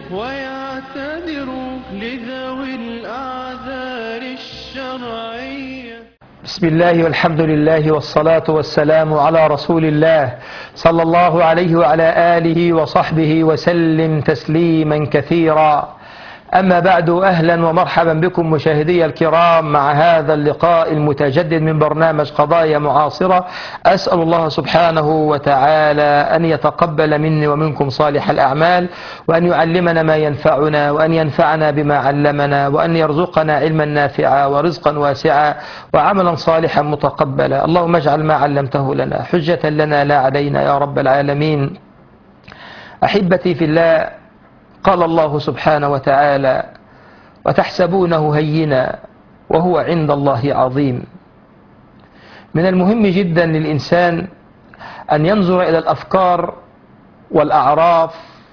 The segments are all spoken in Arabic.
ويعتذر لذوي الأعذار الشرعية. بسم الله والحمد لله والصلاة والسلام على رسول الله صلى الله عليه وعلى آله وصحبه وسلم تسليما كثيرا. أما بعد، أهلا ومرحبا بكم مشاهدي الكرام مع هذا اللقاء المتجدد من برنامج قضايا معاصرة. أسأل الله سبحانه وتعالى أن يتقبل مني ومنكم صالح الأعمال، وأن يعلمنا ما ينفعنا، وأن ينفعنا بما علمنا، وأن يرزقنا علما نافعا ورزقا واسعا وعملا صالحا متقبلا. اللهم اجعل ما علمته لنا حجة لنا لا علينا يا رب العالمين. أحبتي في الله، قال الله سبحانه وتعالى: وتحسبونه هينا وهو عند الله عظيم. من المهم جدا للإنسان أن ينظر إلى الأفكار والأعراف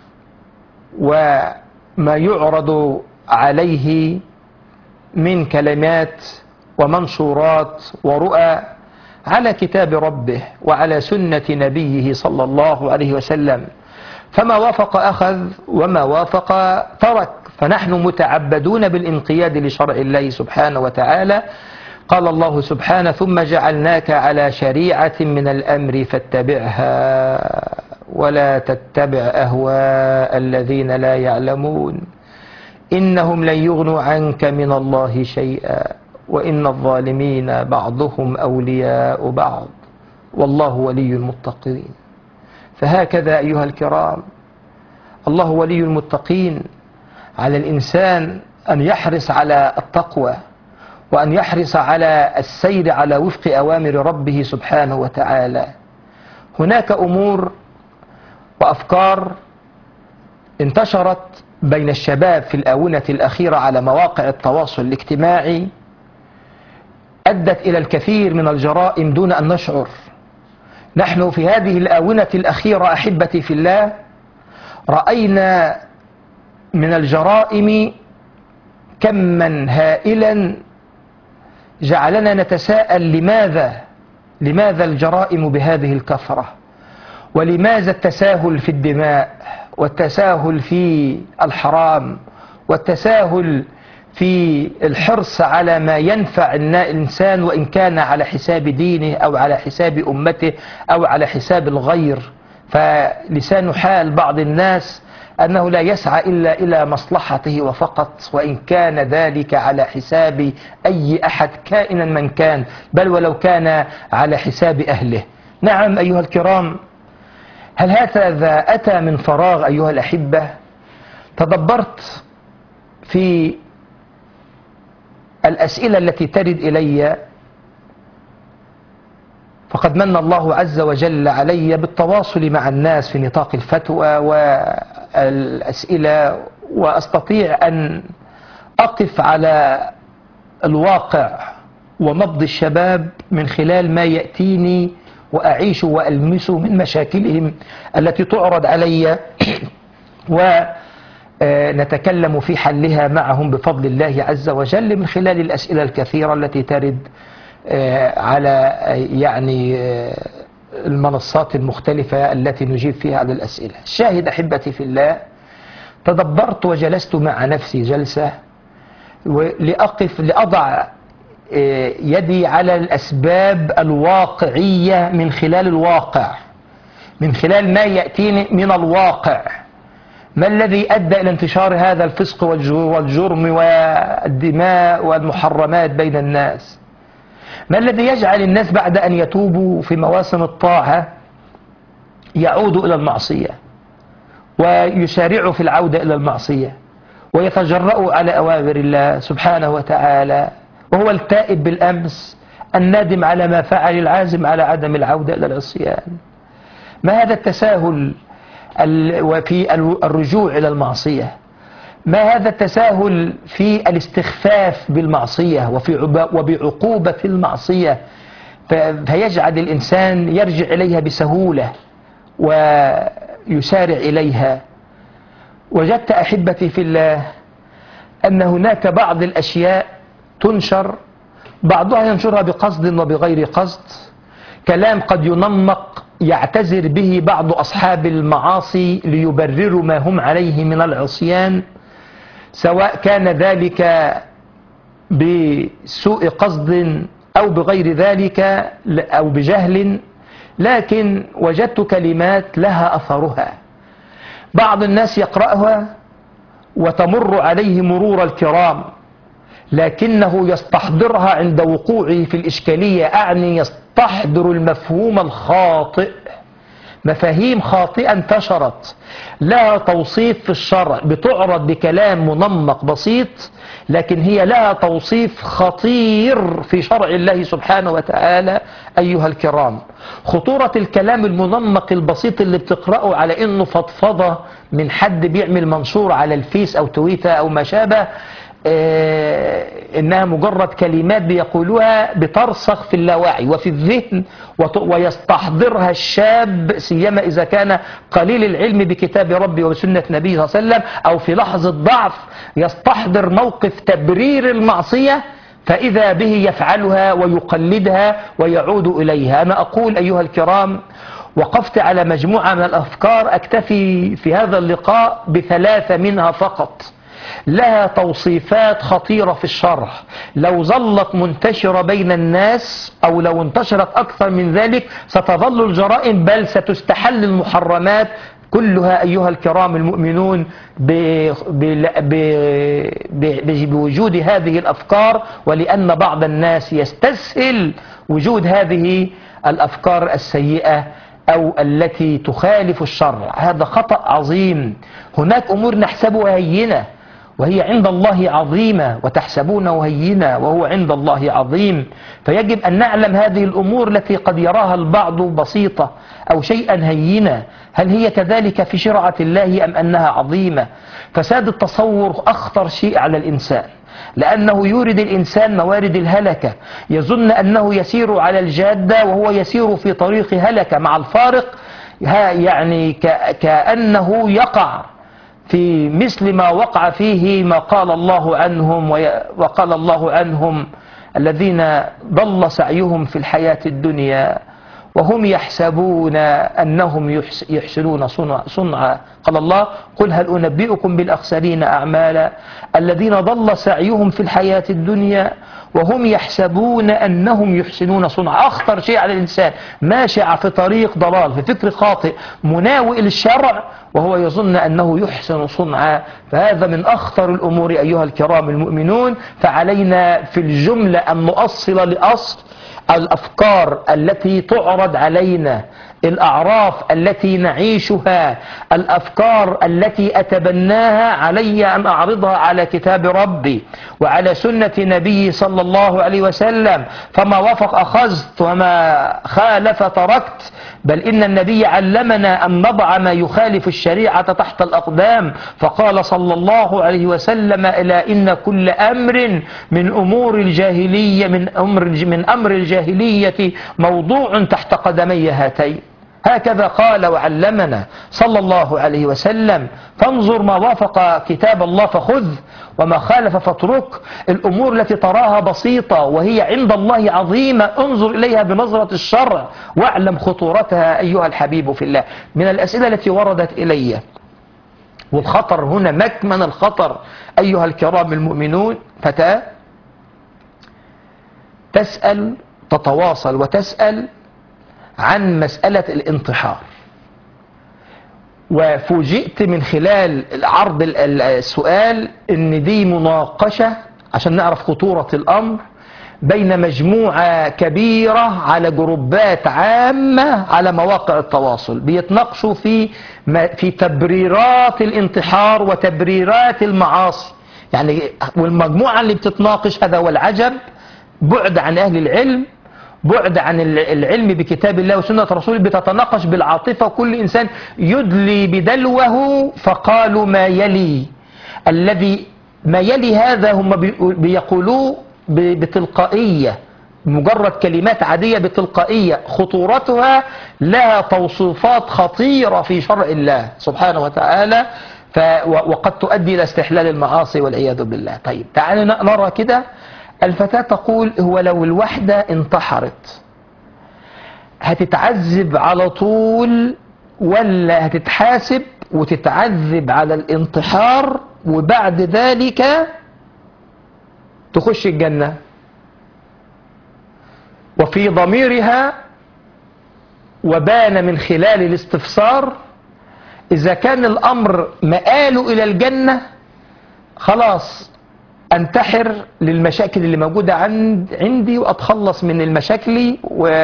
وما يعرض عليه من كلمات ومنشورات ورؤى على كتاب ربه وعلى سنة نبيه صلى الله عليه وسلم، فما وافق أخذ وما وافق ترك، فنحن متعبدون بالانقياد لشرع الله سبحانه وتعالى. قال الله سبحانه: ثم جعلناك على شريعة من الأمر فاتبعها ولا تتبع أهواء الذين لا يعلمون إنهم لن يغنوا عنك من الله شيئا وإن الظالمين بعضهم أولياء بعض والله ولي المتقين. فهكذا أيها الكرام، الله ولي المتقين. على الإنسان أن يحرص على التقوى، وأن يحرص على السير على وفق أوامر ربه سبحانه وتعالى. هناك أمور وأفكار انتشرت بين الشباب في الآونة الأخيرة على مواقع التواصل الاجتماعي، أدت إلى الكثير من الجرائم دون أن نشعر. نحن في هذه الآونة الأخيرة أحبتي في الله رأينا من الجرائم كما هائلا جعلنا نتساءل لماذا الجرائم بهذه الكثرة، ولماذا التساهل في الدماء والتساهل في الحرام والتساهل في الحرص على ما ينفع الإنسان، وإن كان على حساب دينه أو على حساب أمته أو على حساب الغير. فلسان حال بعض الناس أنه لا يسعى إلا إلى مصلحته وفقط، وإن كان ذلك على حساب أي أحد كائنا من كان، بل ولو كان على حساب أهله. نعم أيها الكرام، هل هذا أتى من فراغ أيها الأحبة؟ تدبرت في الأسئلة التي ترد إلي، فقد من الله عز وجل علي بالتواصل مع الناس في نطاق الفتوى والأسئلة، وأستطيع أن أقف على الواقع ونبض الشباب من خلال ما يأتيني وأعيش وألمسه من مشاكلهم التي تعرض علي ونتكلم في حلها معهم بفضل الله عز وجل من خلال الأسئلة الكثيرة التي ترد على المنصات المختلفة التي نجيب فيها على الأسئلة. الشاهد أحبتي في الله، تدبرت وجلست مع نفسي جلسة لأضع يدي على الأسباب الواقعية من خلال الواقع، من خلال ما يأتيني من الواقع. ما الذي أدى إلى انتشار هذا الفسق والجرم والدماء والمحرمات بين الناس؟ ما الذي يجعل الناس بعد أن يتوبوا في مواسم الطاعة يعودوا إلى المعصية ويسارعوا في العودة إلى المعصية ويتجرؤوا على أوامر الله سبحانه وتعالى، وهو التائب بالأمس النادم على ما فعل العازم على عدم العودة إلى العصيان؟ ما هذا التساهل وفي الرجوع إلى المعصية؟ ما هذا التساهل في الاستخفاف بالمعصية وبعقوبة المعصية، فيجعل الإنسان يرجع إليها بسهولة ويسارع إليها؟ وجدت أحبتي في الله أن هناك بعض الأشياء تنشر، بعضها ينشرها بقصد وبغير قصد، كلام قد ينمق يعتذر به بعض أصحاب المعاصي ليبرروا ما هم عليه من العصيان، سواء كان ذلك بسوء قصد أو بغير ذلك أو بجهل، لكن وجدت كلمات لها أثرها. بعض الناس يقرأها وتمر عليه مرور الكرام، لكنه يستحضرها عند وقوعه في الإشكالية، أعني يستحضر المفهوم الخاطئ، مفاهيم خاطئة انتشرت لها توصيف في الشرع، بتعرض بكلام منمق بسيط، لكن هي لها توصيف خطير في شرع الله سبحانه وتعالى. أيها الكرام، خطورة الكلام المنمق البسيط اللي بتقرأه على إنه فضفضة من حد بيعمل منشور على الفيس أو تويتر أو ما شابه، إنها مجرد كلمات بيقولوها بترسخ في اللاوعي وفي الذهن، ويستحضرها الشاب سيما إذا كان قليل العلم بكتاب ربي وسنة نبيه صلى الله عليه وسلم، أو في لحظة ضعف يستحضر موقف تبرير المعصية فإذا به يفعلها ويقلدها ويعود إليها. أنا أقول أيها الكرام، وقفت على مجموعة من الأفكار، أكتفي في هذا اللقاء بثلاثة منها فقط، لها توصيفات خطيرة في الشرع، لو ظلت منتشرة بين الناس أو لو انتشرت أكثر من ذلك ستظل الجرائم بل ستستحل المحرمات كلها أيها الكرام المؤمنون بوجود هذه الأفكار، ولأن بعض الناس يستسهل وجود هذه الأفكار السيئة أو التي تخالف الشرع. هذا خطأ عظيم. هناك أمور نحسبها هينة وهي عند الله عظيمة، وتحسبونه هينة وهو عند الله عظيم، فيجب أن نعلم هذه الأمور التي قد يراها البعض بسيطة أو شيئا هينة، هل هي كذلك في شرعة الله أم أنها عظيمة؟ فساد التصور أخطر شيء على الإنسان، لأنه يورد الإنسان موارد الهلكة، يظن أنه يسير على الجادة وهو يسير في طريق هلكة، مع الفارق يعني كأنه يقع في مثل ما وقع فيه ما قال الله عنهم، وقال الله عنهم الذين ضل سعيهم في الحياة الدنيا وهم يحسبون أنهم يحسنون صنعا. قال الله: قل هل أنبئكم بالأخسرين أعمالا الذين ضل سعيهم في الحياة الدنيا وهم يحسبون أنهم يحسنون صنعا. أخطر شيء على الإنسان ماشي في طريق ضلال، في فكر خاطئ مناوئ للشرع وهو يظن أنه يحسن صنعا، فهذا من أخطر الأمور أيها الكرام المؤمنون. فعلينا في الجملة أن نؤصل لأصل الأفكار التي تعرض علينا، الأعراف التي نعيشها، الأفكار التي أتبناها، علي أن أعرضها على كتاب ربي وعلى سنة نبي صلى الله عليه وسلم، فما وافق أخذت وما خالف تركت، بل إن النبي علمنا أن نضع ما يخالف الشريعة تحت الأقدام، فقال صلى الله عليه وسلم: إلى إن كل أمر من أمور الجاهلية من أمر الجاهلية موضوع تحت قدمي هاتين. هكذا قال وعلمنا صلى الله عليه وسلم. فانظر ما وافق كتاب الله فخذ وما خالف فاترك. الأمور التي تراها بسيطة وهي عند الله عظيمة انظر إليها بنظرة الشرع واعلم خطورتها أيها الحبيب في الله. من الأسئلة التي وردت إلي، والخطر هنا مكمن الخطر أيها الكرام المؤمنون، فتاة تسأل تتواصل وتسأل عن مسألة الانتحار، وفوجئت من خلال عرض السؤال ان دي مناقشة عشان نعرف خطورة الامر بين مجموعة كبيرة على جروبات عامة على مواقع التواصل، بيتناقشوا في تبريرات الانتحار وتبريرات المعاصي. يعني والمجموعة اللي بتتناقش، هذا هو العجب، بعد عن اهل العلم، بعد عن العلم بكتاب الله وسنة رسوله، بتتناقش بالعاطفة، كل إنسان يدلي بدلوه. فقالوا ما يلي هذا هم بيقولوه بتلقائية، مجرد كلمات عادية بتلقائية، خطورتها لها توصيفات خطيرة في شرع الله سبحانه وتعالى، وقد تؤدي إلى استحلال المعاصي والعياذ بالله. طيب تعالوا نرى كده. الفتاة تقول: هو لو الوحدة انتحرت هتتعذب على طول ولا هتتحاسب وتتعذب على الانتحار وبعد ذلك تخش الجنة؟ وفي ضميرها وبان من خلال الاستفسار إذا كان الأمر مآله إلى الجنة خلاص أنتحر للمشاكل اللي موجودة عندي وأتخلص من المشاكل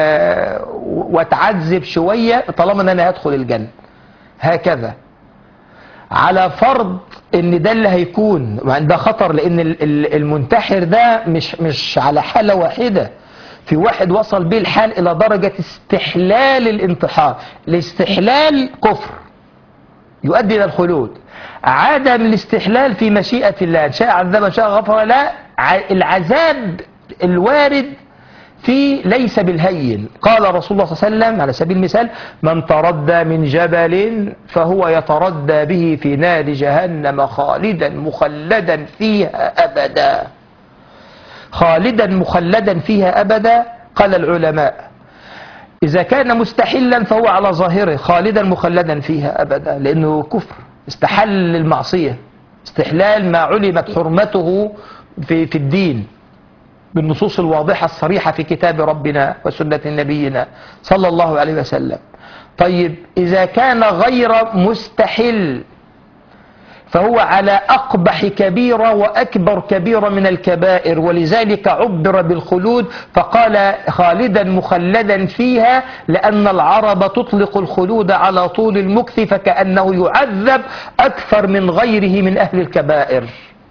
وأتعذب شوية طالما أن أنا هدخل الجنة. هكذا على فرض ان ده اللي هيكون، ده خطر، لان المنتحر ده مش على حالة واحدة، في واحد وصل به الحال الى درجة استحلال الانتحار. الاستحلال كفر يؤدي الى الخلود، عدم الاستحلال في مشيئة الله، شاء عذب شاء غفر. لا، العذاب الوارد فيه ليس بالهين. قال رسول الله صلى الله عليه وسلم على سبيل المثال: من تردى من جبل فهو يتردى به في نار جهنم خالدا مخلدا فيها أبدا. خالدا مخلدا فيها أبدا. قال العلماء إذا كان مستحلا فهو على ظاهره خالدا مخلدا فيها أبدا، لأنه كفر، استحل المعصية، استحلال ما علمت حرمته في الدين بالنصوص الواضحة الصريحة في كتاب ربنا وسنة نبينا صلى الله عليه وسلم. طيب إذا كان غير مستحل فهو على أقبح كبيرة وأكبر كبيرة من الكبائر، ولذلك عبر بالخلود فقال خالدا مخلدا فيها، لأن العرب تطلق الخلود على طول المكث، فكأنه يعذب أكثر من غيره من أهل الكبائر.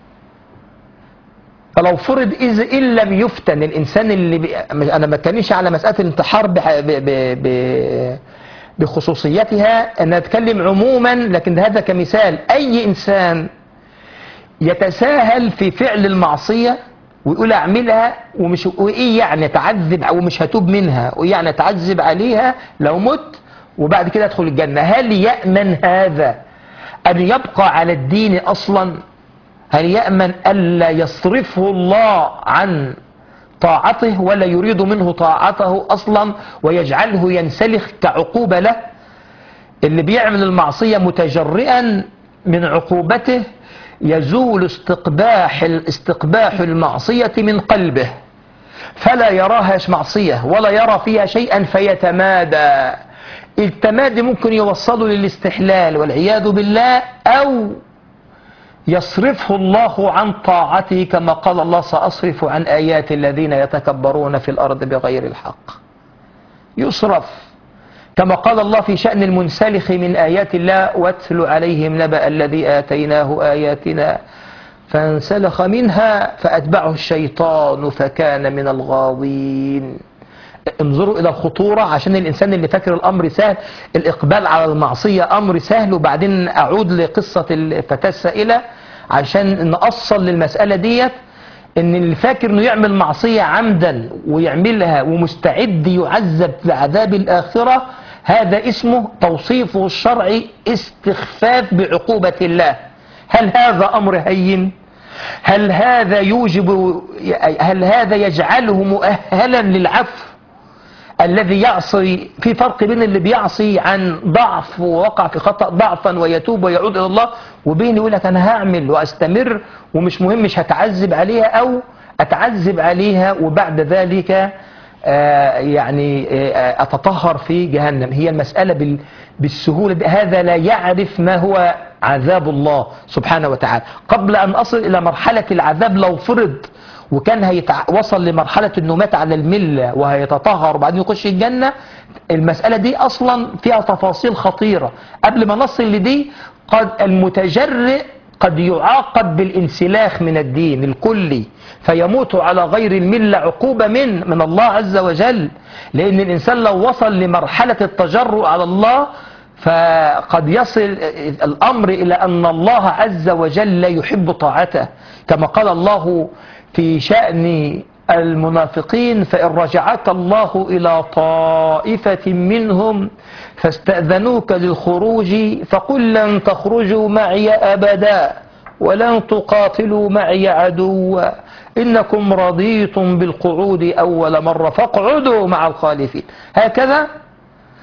فلو فرض إن لم يفتن الإنسان أنا ما كانش على مسألة الانتحار بخصوصيتها، أنا أتكلم عموما، لكن هذا كمثال. أي إنسان يتساهل في فعل المعصية ويقول أعملها وإيه يعني أتعذب أو مش هتوب منها، وإيه يعني أتعذب عليها لو مت وبعد كده أدخل الجنة، هل يأمن هذا أن يبقى على الدين أصلا؟ هل يأمن ألا يصرفه الله عن طاعته ولا يريد منه طاعته أصلا ويجعله ينسلخ كعقوبة له؟ اللي بيعمل المعصية متجرئا من عقوبته يزول استقباح المعصية من قلبه، فلا يراها معصية ولا يرى فيها شيئا فيتمادى. التمادي ممكن يوصله للاستحلال والعياذ بالله، أو يصرفه الله عن طاعته، كما قال الله: سأصرف عن آيات الذين يتكبرون في الأرض بغير الحق. يصرف، كما قال الله في شأن المنسلخ من آيات الله: واتل عليهم نبأ الذي آتيناه آياتنا فانسلخ منها فأتبعه الشيطان فكان من الغاوين. انظروا إلى الخطورة، عشان الإنسان اللي فاكر الأمر سهل، الإقبال على المعصية أمر سهل. وبعدين أعود لقصة الفتاة السائلة عشان نأصل للمسألة ديت، إن اللي فاكر إنه يعمل معصية عمدا ويعملها ومستعد يعذب بعذاب الآخرة، هذا اسمه توصيفه الشرعي استخفاف بعقوبة الله. هل هذا أمر هين؟ هل هذا يجعله مؤهلا للعفو؟ الذي يعصي، في فرق بين اللي بيعصي عن ضعف ووقع في خطأ ضعفا ويتوب ويعود إلى الله، وبين يقول لك أنا هعمل وأستمر ومش مهم، مش هتعذب عليها أو أتعذب عليها وبعد ذلك أتطهر في جهنم. هي المسألة بالسهولة دي. هذا لا يعرف ما هو عذاب الله سبحانه وتعالى. قبل أن أصل إلى مرحلة العذاب، لو فرض وكان وصل لمرحلة انه مات على الملة وهيتطهر وبعدين يخش الجنة، المسألة دي اصلا فيها تفاصيل خطيرة. قبل ما نصل لدي، قد المتجرئ قد يعاقب بالانسلاخ من الدين الكلي فيموت على غير الملة عقوبة من الله عز وجل، لان الانسان لو وصل لمرحلة التجرؤ على الله فقد يصل الامر الى ان الله عز وجل لا يحب طاعته، كما قال الله في شأن المنافقين: فإن رجعك الله إلى طائفة منهم فاستأذنوك للخروج فقل لن تخرجوا معي أبدا ولن تقاتلوا معي عدوا إنكم رضيتم بالقعود أول مرة فاقعدوا مع الخالفين. هكذا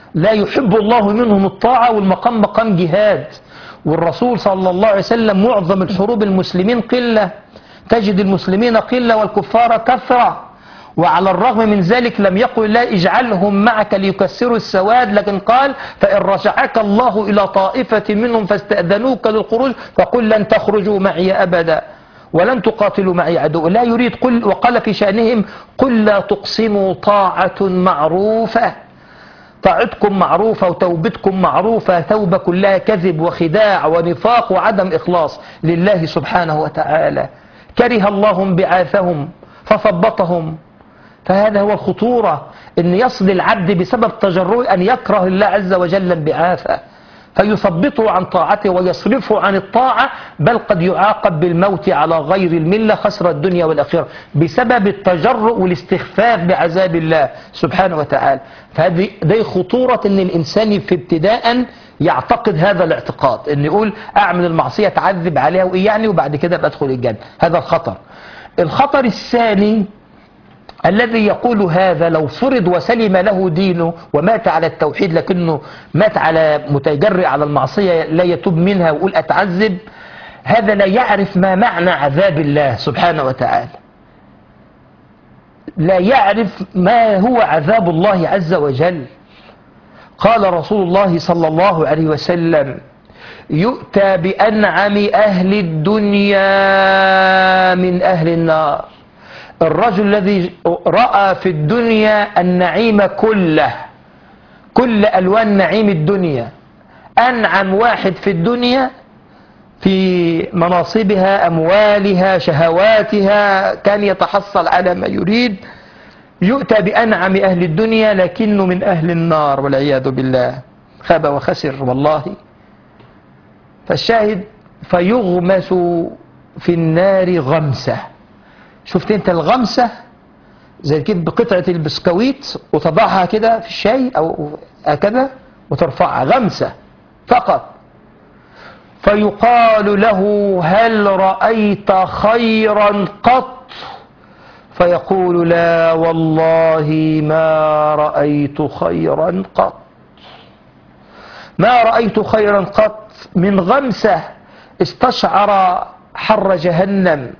لا يحب الله منهم الطاعة، والمقام مقام جهاد. والرسول صلى الله عليه وسلم معظم الحروب المسلمين قلة، تجد المسلمين قلة والكفار كثرة، وعلى الرغم من ذلك لم يقل لا اجعلهم معك ليكسروا السواد، لكن قال فإن رجعك الله إلى طائفة منهم فاستأذنوك للخروج فقل لن تخرجوا معي أبدا ولن تقاتلوا معي عدو. لا يريد قل، وقال في شأنهم قل لا تقسموا طاعة معروفة، طاعتكم معروفة وتوبتكم معروفة، توبة كلها كذب وخداع ونفاق وعدم إخلاص لله سبحانه وتعالى. كره الله انبعاثهم فثبطهم. فهذا هو الخطورة، أن يصل العبد بسبب تجرؤه أن يكره الله عز وجل انبعاثه فيثبطه عن طاعته ويصرفه عن الطاعة، بل قد يعاقب بالموت على غير الملة، خسر الدنيا والآخرة بسبب التجرؤ والاستخفاف بعذاب الله سبحانه وتعالى. فهذه دي خطورة أن الإنسان في ابتداء يعتقد هذا الاعتقاد، أن يقول أعمل المعصية تعذب عليها وإيه يعني وبعد كده بدخل الجنة. هذا الخطر. الخطر الثاني الذي يقول هذا لو فرض وسلم له دينه ومات على التوحيد لكنه مات على متجرئ على المعصية لا يتوب منها ويقول أتعذب، هذا لا يعرف ما معنى عذاب الله سبحانه وتعالى، لا يعرف ما هو عذاب الله عز وجل. قال رسول الله صلى الله عليه وسلم يؤتى بأنعم أهل الدنيا من أهل النار. الرجل الذي رأى في الدنيا النعيم كله، كل ألوان نعيم الدنيا، أنعم واحد في الدنيا في مناصبها، أموالها، شهواتها، كان يتحصل على ما يريد، يؤتى بأنعم أهل الدنيا لكنه من أهل النار والعياذ بالله، خاب وخسر والله. فالشاهد فيغمس في النار غمسة. شفت انت الغمسة زي كده بقطعة البسكويت وتضعها كده في الشاي او هكذا وترفعها غمسة فقط، فيقال له هل رأيت خيرا قط؟ فيقول لا والله ما رأيت خيرا قط، ما رأيت خيرا قط. من غمسة استشعر حر جهنم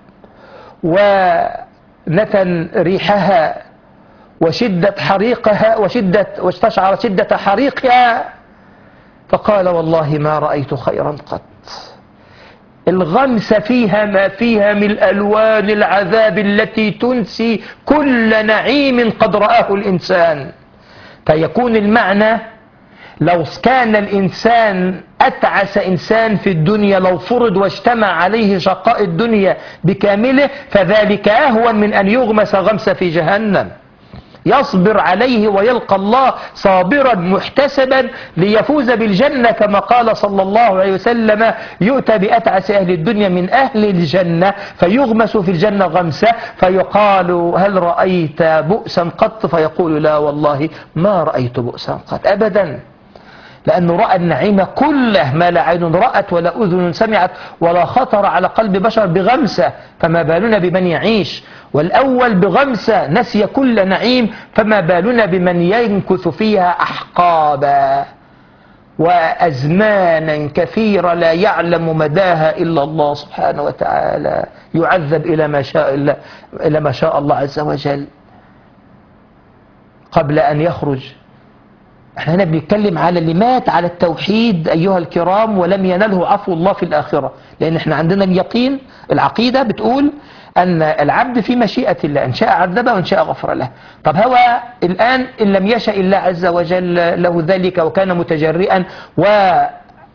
ونتن ريحها وشدة حريقها واستشعر شدة حريقها فقال والله ما رأيت خيرا قط. الغمسة فيها ما فيها من ألوان العذاب التي تنسي كل نعيم قد رآه الإنسان. فيكون المعنى لو كان الإنسان أتعس إنسان في الدنيا، لو فرض واجتمع عليه شقاء الدنيا بكامله، فذلك أهون من أن يغمس غمسة في جهنم، يصبر عليه ويلقى الله صابرا محتسبا ليفوز بالجنة، كما قال صلى الله عليه وسلم يؤتى بأتعس أهل الدنيا من أهل الجنة فيغمس في الجنة غمسة، فيقال هل رأيت بؤسا قط؟ فيقول لا والله ما رأيت بؤسا قط أبدا، لأنه رأى النعيم كله ما لا عين رأت ولا أذن سمعت ولا خطر على قلب بشر بغمسة، فما بالنا بمن يعيش. والأول بغمسة نسي كل نعيم، فما بالنا بمن ينكث فيها أحقابا وأزمانا كثيرة لا يعلم مداها إلا الله سبحانه وتعالى، يعذب إلى ما شاء الله عز وجل قبل أن يخرج. احنا هنا بنتكلم على اللي مات على التوحيد أيها الكرام ولم ينله عفو الله في الآخرة، لأن احنا عندنا اليقين، العقيدة بتقول أن العبد في مشيئة الله، إن شاء عذبه وإن شاء غفر له. طب هو الآن إن لم يشاء الله عز وجل له ذلك وكان متجرئا واحتيج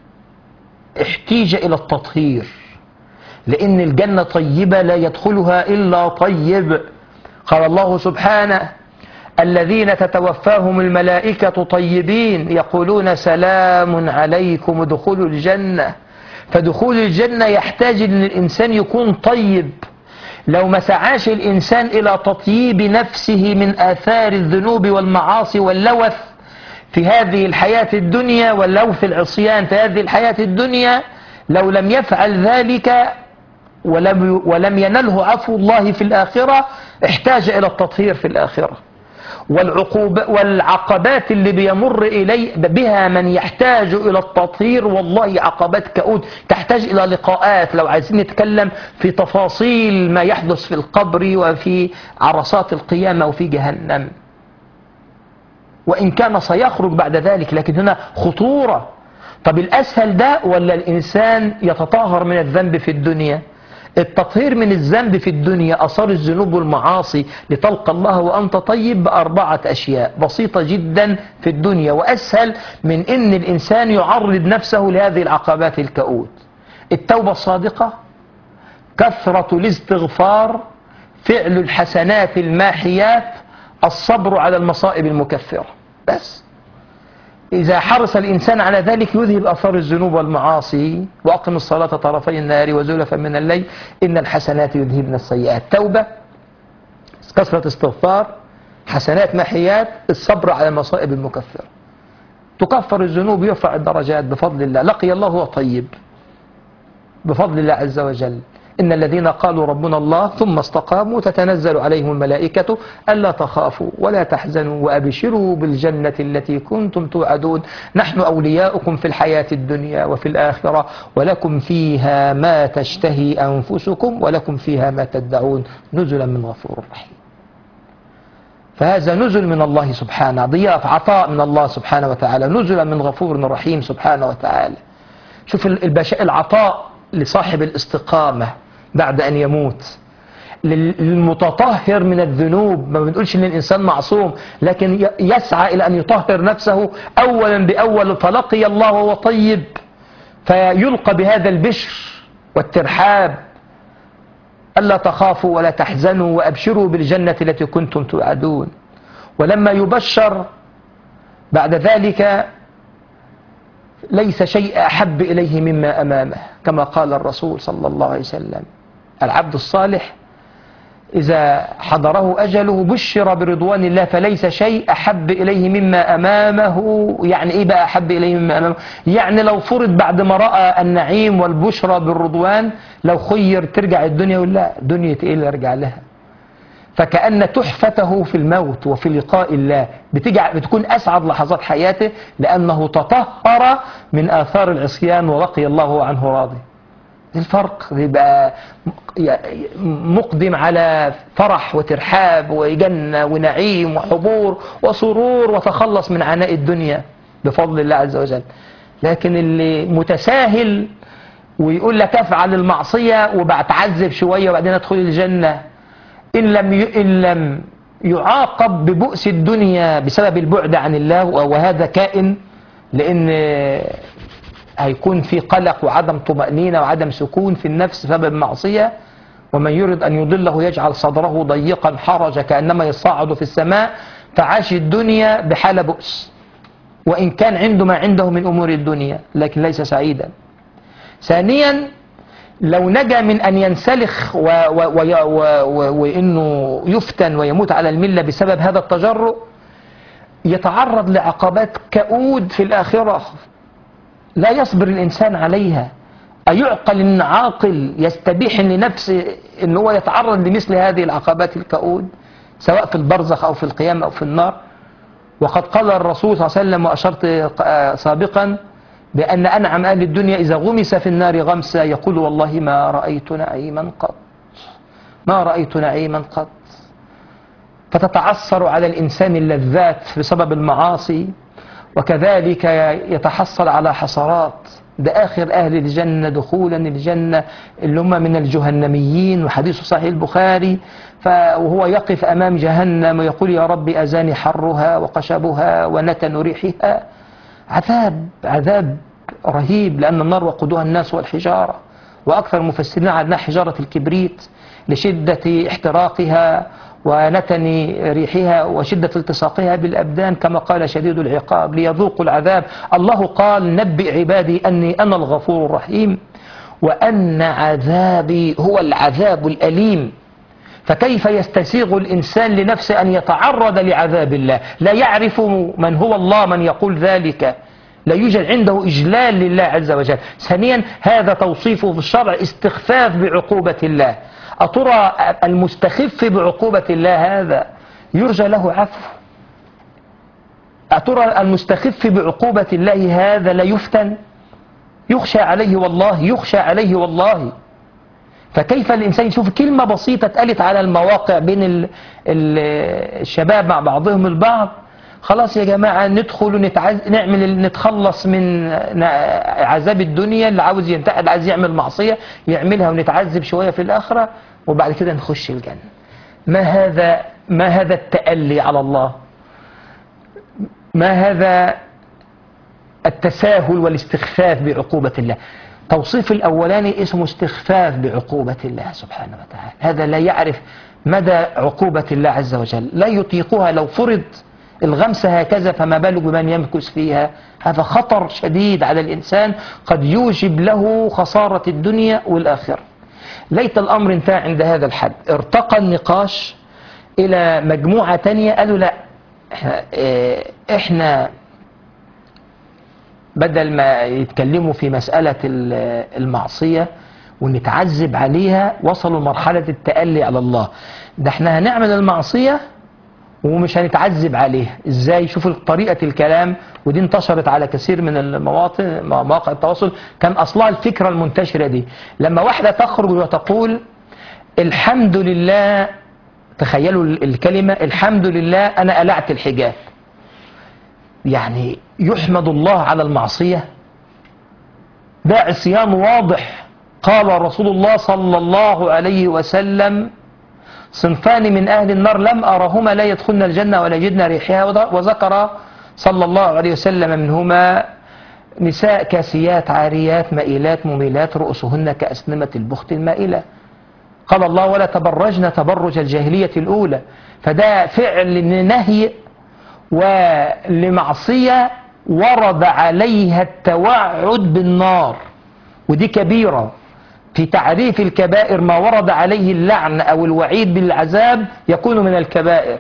إلى التطهير، لأن الجنة طيبة لا يدخلها إلا طيب. قال الله سبحانه الذين تتوفاهم الملائكة طيبين يقولون سلام عليكم ادخلوا الجنة. فدخول الجنة يحتاج أن الإنسان يكون طيب. لو ما سعاش الإنسان إلى تطييب نفسه من آثار الذنوب والمعاصي واللوث في هذه الحياة الدنيا واللوث في العصيان في هذه الحياة الدنيا، لو لم يفعل ذلك ولم ينله عفو الله في الآخرة احتاج إلى التطهير في الآخرة. والعقبات اللي بيمر بها من يحتاج إلى التطهير والله عقبات كؤود تحتاج إلى لقاءات لو عايزين نتكلم في تفاصيل ما يحدث في القبر وفي عرصات القيامة وفي جهنم، وإن كان سيخرج بعد ذلك، لكن هنا خطورة. طب الأسهل ده ولا الإنسان يتطهر من الذنب في الدنيا؟ التطهير من الذنب في الدنيا، أثار الذنوب والمعاصي لتلقى الله وأنت طيب، بأربعة أشياء بسيطة جدا في الدنيا وأسهل من إن الإنسان يعرض نفسه لهذه العقبات الكؤود: التوبة الصادقة، كثرة الاستغفار، فعل الحسنات الماحيات، الصبر على المصائب المكفرة. بس إذا حرص الإنسان على ذلك يذهب أثار الذنوب والمعاصي. وأقم الصلاة طرفي النهار وزلفا من الليل إن الحسنات يذهبن السيئات. توبة، كثرة استغفار، حسنات محيات، الصبر على المصائب المكفرة، تكفر الذنوب، يرفع الدرجات بفضل الله. لقي الله هو طيب بفضل الله عز وجل. إن الذين قالوا ربنا الله ثم استقاموا تتنزل عليهم الملائكة ألا تخافوا ولا تحزنوا وأبشروا بالجنة التي كنتم توعدون نحن أولياؤكم في الحياة الدنيا وفي الآخرة ولكم فيها ما تشتهي أنفسكم ولكم فيها ما تدعون نزلا من غفور رحيم. فهذا نزل من الله سبحانه، ضياف عطاء من الله سبحانه وتعالى، نزلا من غفور رحيم سبحانه وتعالى. شوف العطاء لصاحب الاستقامة بعد أن يموت، للمتطهر من الذنوب. ما بنقولش أن الإنسان معصوم، لكن يسعى إلى أن يطهر نفسه أولا بأول، فلقي الله وهو طيب فيلقى بهذا البشر والترحاب: ألا تخافوا ولا تحزنوا وأبشروا بالجنة التي كنتم توعدون. ولما يبشر بعد ذلك ليس شيء أحب إليه مما أمامه، كما قال الرسول صلى الله عليه وسلم: العبد الصالح إذا حضره أجله بشر برضوان الله فليس شيء أحب إليه مما أمامه. يعني إيه بقى أحب إليه مما أمامه؟ يعني لو فرض بعد ما رأى النعيم والبشرى بالرضوان لو خير ترجع الدنيا، يقول لا، دنيا إيه اللي أرجع لها؟ فكأن تحفته في الموت وفي لقاء الله بتكون أسعد لحظات حياته، لأنه تطهر من آثار العصيان ولقي الله عنه راضي. الفرق يبقى مقدم على فرح وترحاب وجنة ونعيم وحبور وسرور وتخلص من عناء الدنيا بفضل الله عز وجل. لكن اللي متساهل ويقول لك افعل المعصية وبعتعذب شوية وبعدين ادخل الجنة، إن لم يعاقب ببؤس الدنيا بسبب البعد عن الله، وهذا كائن، لأن هيكون في قلق وعدم طمأنينة وعدم سكون في النفس بسبب المعصية. ومن يرد أن يضله يجعل صدره ضيقا حرجا كأنما يصعد في السماء، فعاش الدنيا بحال بؤس، وإن كان عنده ما عنده من أمور الدنيا لكن ليس سعيدا. ثانيا، لو نجا من أن ينسلخ وإنه يفتن ويموت على الملة بسبب هذا التجرؤ، يتعرض لعقبات كؤود في الآخرة لا يصبر الإنسان عليها. أيعقل إن عاقل يستبيح لنفسه إن هو يتعرض لمثل هذه العقبات الكؤود سواء في البرزخ أو في القيامة أو في النار؟ وقد قال الرسول صلى الله عليه وسلم، وأشرت سابقا، بأن أنعم أهل الدنيا إذا غمس في النار غمسا يقول والله ما رأيت نعيما قط، ما رأيت نعيما قط. فتتعثر على الإنسان اللذات بسبب المعاصي، وكذلك يتحصل على حسرات. ده آخر أهل الجنة دخولا الجنة اللي هم من الجهنميين، وحديث صحيح البخاري، وهو يقف أمام جهنم ويقول يا رب أزاني حرها وقشبها ونتن ريحها. عذاب رهيب، لأن النار وقودها الناس والحجارة، وأكثر المفسرين على حجارة الكبريت لشدة احتراقها ونتن ريحها وشدة التصاقها بالأبدان، كما قال شديد العقاب ليذوقوا العذاب. الله قال نبئ عبادي أني أنا الغفور الرحيم وأن عذابي هو العذاب الأليم. فكيف يستسيغ الإنسان لنفسه أن يتعرض لعذاب الله؟ لا يعرف من هو الله من يقول ذلك، لا يوجد عنده إجلال لله عز وجل. ثانيا، هذا توصيفه في الشرع استخفاف بعقوبة الله. أترى المستخف بعقوبة الله هذا يرجى له عفو؟ أترى المستخف بعقوبة الله هذا لا يفتن؟ يخشى عليه والله، يخشى عليه والله. فكيف الإنسان يشوف كلمة بسيطة اتقالت على المواقع بين الشباب مع بعضهم البعض، خلاص يا جماعة ندخل نتخلص من عذاب الدنيا، اللي عاوز ينتقل اللي عايز يعمل معصية يعملها ونتعذب شوية في الآخرة وبعد كده نخش الجنة. ما هذا التألي على الله؟ ما هذا التساهل والاستخفاف بعقوبة الله؟ توصيف الأولاني اسمه استخفاف بعقوبة الله سبحانه وتعالى. هذا لا يعرف مدى عقوبة الله عز وجل، لا يطيقها. لو فرض الغمسة هكذا فما بالك بمن يمكث فيها. هذا خطر شديد على الإنسان قد يوجب له خسارة الدنيا والآخرة. ليت الأمر انتهى عند هذا الحد. ارتقى النقاش إلى مجموعة تانية، قالوا لا، احنا بدل ما يتكلموا في مسألة المعصية ونتعذب عليها، وصلوا لمرحلة التألي على الله. ده احنا هنعمل المعصية ومش هنتعذب عليها. ازاي؟ شوفوا طريقة الكلام، ودي انتشرت على كثير من مواقع التواصل. كان اصلها الفكرة المنتشرة دي، لما واحدة تخرج وتقول الحمد لله، تخيلوا الكلمة الحمد لله أنا قلعت الحجاب، يعني يحمد الله على المعصية؟ ده عصيان واضح. قال رسول الله صلى الله عليه وسلم صنفان من أهل النار لم أرهما لا يدخلن الجنة ولا يجدن ريحها، وذكر صلى الله عليه وسلم منهما نساء كاسيات عاريات مائلات مميلات رؤوسهن كأسنمة البخت المائلة. قال الله ولا تبرجن تبرج الجاهلية الأولى. فده فعل نهي ولمعصية ورد عليها التوعد بالنار، ودي كبيرة. في تعريف الكبائر ما ورد عليه اللعن أو الوعيد بالعذاب يكون من الكبائر.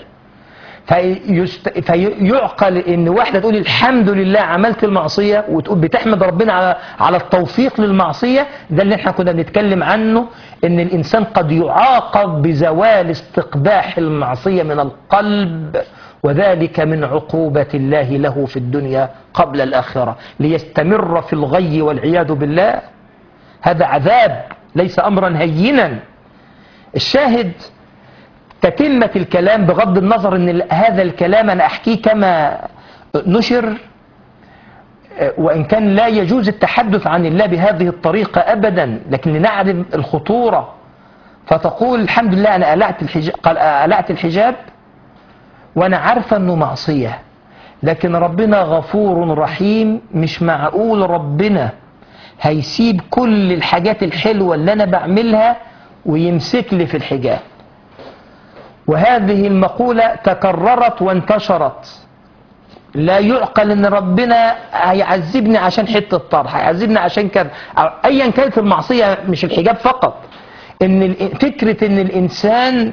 فيعقل ان واحدة تقول الحمد لله عملت المعصية وتقول بتحمد ربنا على التوفيق للمعصية. ده اللي احنا كنا بنتكلم عنه، ان الانسان قد يعاقب بزوال استقباح المعصية من القلب، وذلك من عقوبة الله له في الدنيا قبل الآخرة ليستمر في الغي والعياذ بالله. هذا عذاب ليس أمرا هينا. الشاهد تتمة الكلام، بغض النظر ان هذا الكلام انا احكيه كما نشر، وان كان لا يجوز التحدث عن الله بهذه الطريقة ابدا، لكن لنعرف الخطورة. فتقول الحمد لله انا قلعت الحجاب وانا عارفة انه معصية، لكن ربنا غفور رحيم. مش معقول ربنا هيسيب كل الحاجات الحلوة اللي انا بعملها ويمسك لي في الحجاب. وهذه المقولة تكررت وانتشرت. لا يعقل ان ربنا هيعذبني عشان حتة طرح، هيعذبني عشان كذا. ايا كانت المعصية، مش الحجاب فقط. ان فكرة ان الانسان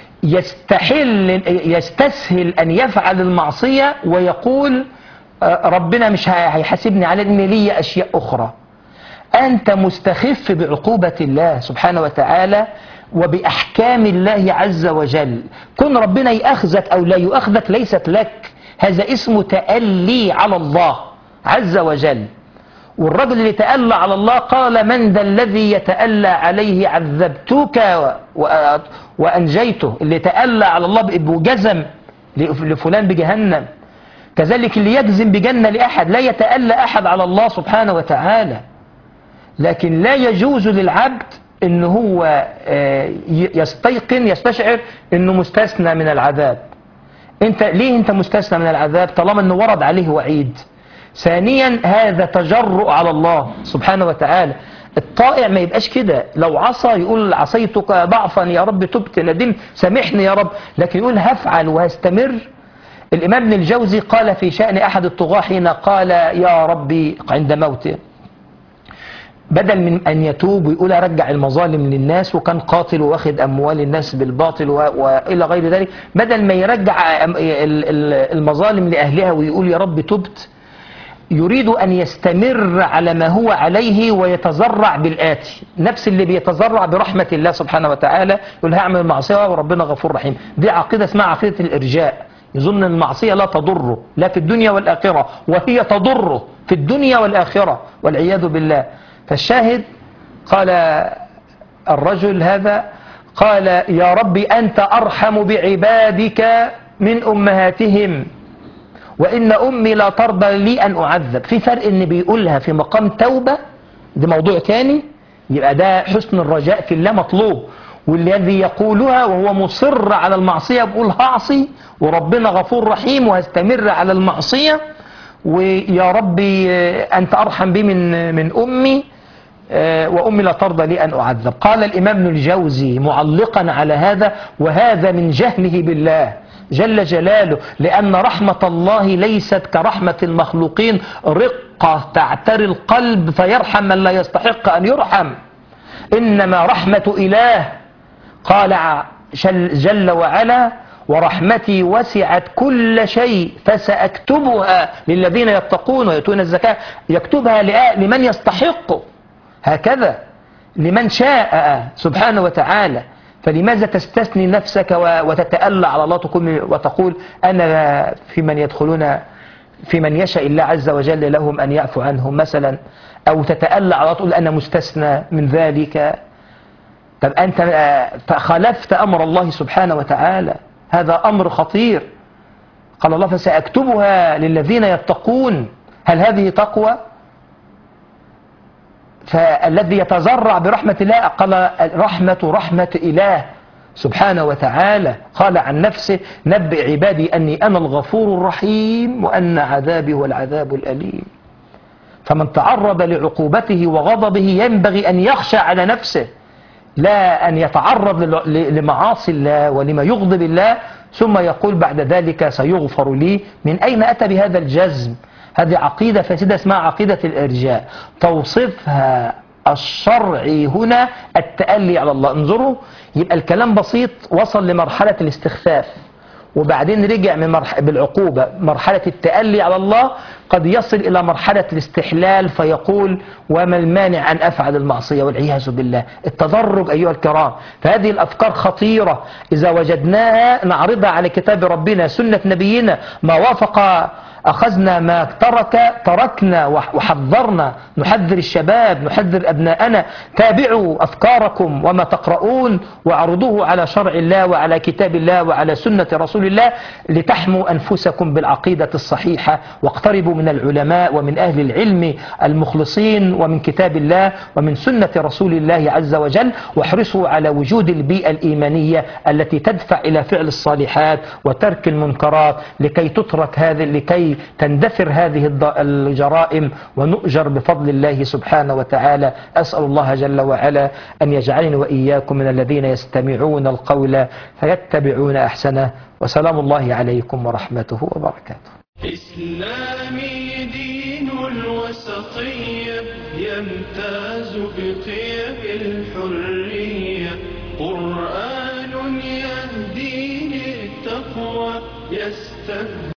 يستسهل ان يفعل المعصية ويقول ربنا مش هيحاسبني على ان لي اشياء اخرى. انت مستخف بعقوبة الله سبحانه وتعالى وبأحكام الله عز وجل. كن ربنا يأخذك أو لا يأخذك ليست لك، هذا اسمه تألي على الله عز وجل. والرجل اللي تألى على الله قال من ذا الذي يتألى عليه عذبتك وأنجيته. اللي تألى على الله وجزم لفلان بجهنم، كذلك اللي يجزم بجنة لأحد. لا يتألى أحد على الله سبحانه وتعالى، لكن لا يجوز للعبد ان هو يستشعر انه مستثنى من العذاب. ليه انت مستثنى من العذاب طالما انه ورد عليه وعيد؟ ثانيا هذا تجرؤ على الله سبحانه وتعالى. الطائع ما يبقاش كده. لو عصى يقول عصيتك ضعفا يا رب تبت ندمت سامحني يا رب، لكن يقول هفعل وهستمر. الامام ابن الجوزي قال في شأن احد الطغاة حين قال يا ربي عند موته، بدل من أن يتوب ويقول أرجع المظالم للناس وكان قاتل واخد أموال الناس بالباطل وإلى غير ذلك، بدل ما يرجع المظالم لأهلها ويقول يا رب تبت، يريد أن يستمر على ما هو عليه ويتزرع بالآتي، نفس اللي بيتزرع برحمة الله سبحانه وتعالى، يقول هعمل معصية وربنا غفور رحيم. دي عقيدة اسمها عقيدة الإرجاء، يظن أن المعصية لا تضره لا في الدنيا والآخرة، وهي تضره في الدنيا والآخرة والعياذ بالله. فالشاهد قال الرجل هذا، قال يا ربي أنت أرحم بعبادك من أمهاتهم، وإن أمي لا ترضى لي أن أعذب. في فرق إن بيقولها في مقام توبة، ده موضوع تاني، يبقى ده حسن الرجاء في الله مطلوب. والذي يقولها وهو مصر على المعصية بيقول هعصي وربنا غفور رحيم وهستمر على المعصية، ويا ربي أنت أرحم بي من أمي، وأمي لا ترضى لي أن أعذب. قال الإمام ابن الجوزي معلقا على هذا: وهذا من جهله بالله جل جلاله، لأن رحمة الله ليست كرحمة المخلوقين، رقة تعتري القلب فيرحم من لا يستحق أن يرحم، إنما رحمة إله. قال جل وعلا: ورحمتي وسعت كل شيء فسأكتبها للذين يتقون ويؤتون الزكاة. يكتبها لمن يستحق، هكذا لمن شاء سبحانه وتعالى. فلماذا تستثني نفسك وتتألى على الله وتقول أنا في من يدخلون في من يشاء الله عز وجل لهم أن يعفو عنهم مثلا، أو تتألى على الله تقول أنا مستثنى من ذلك. طب أنت خالفت أمر الله سبحانه وتعالى، هذا أمر خطير. قال الله: فسأكتبها للذين يتقون. هل هذه تقوى؟ فالذي يتزرع برحمة الله، قال رحمة إله سبحانه وتعالى. قال عن نفسه: نبئ عبادي أني أنا الغفور الرحيم وأن عذابي هو العذاب الأليم. فمن تعرض لعقوبته وغضبه ينبغي أن يخشى على نفسه، لا أن يتعرض لمعاصي الله ولما يغضب الله ثم يقول بعد ذلك سيغفر لي. من أين أتى بهذا الجزم؟ هذه عقيدة فاسدة اسمها عقيدة الإرجاء، توصفها الشرعي هنا التألي على الله. انظروا، يبقى الكلام بسيط، وصل لمرحلة الاستخفاف، وبعدين رجع من بالعقوبة مرحلة التألي على الله، قد يصل إلى مرحلة الاستحلال فيقول وما المانع أن أفعل المعصية والعياذ بالله. التدرج أيها الكرام، فهذه الأفكار خطيرة، إذا وجدناها نعرضها على كتاب ربنا سنة نبينا، ما وافق أخذنا، ما تركنا وحذرنا. نحذر الشباب، نحذر أبناءنا: تابعوا أفكاركم وما تقرؤون وعرضوه على شرع الله وعلى كتاب الله وعلى سنة رسول الله، لتحموا أنفسكم بالعقيدة الصحيحة، واقتربوا من العلماء ومن أهل العلم المخلصين ومن كتاب الله ومن سنة رسول الله عز وجل، واحرصوا على وجود البيئة الإيمانية التي تدفع إلى فعل الصالحات وترك المنكرات، لكي تندثر هذه الجرائم ونؤجر بفضل الله سبحانه وتعالى. أسأل الله جل وعلا أن يجعلني وإياكم من الذين يستمعون القول فيتبعون أحسنه. وسلام الله عليكم ورحمته وبركاته. إسلامي دين الوسطية يمتاز بقيم الحرية، قرآن يهدي للتقوى يستهدي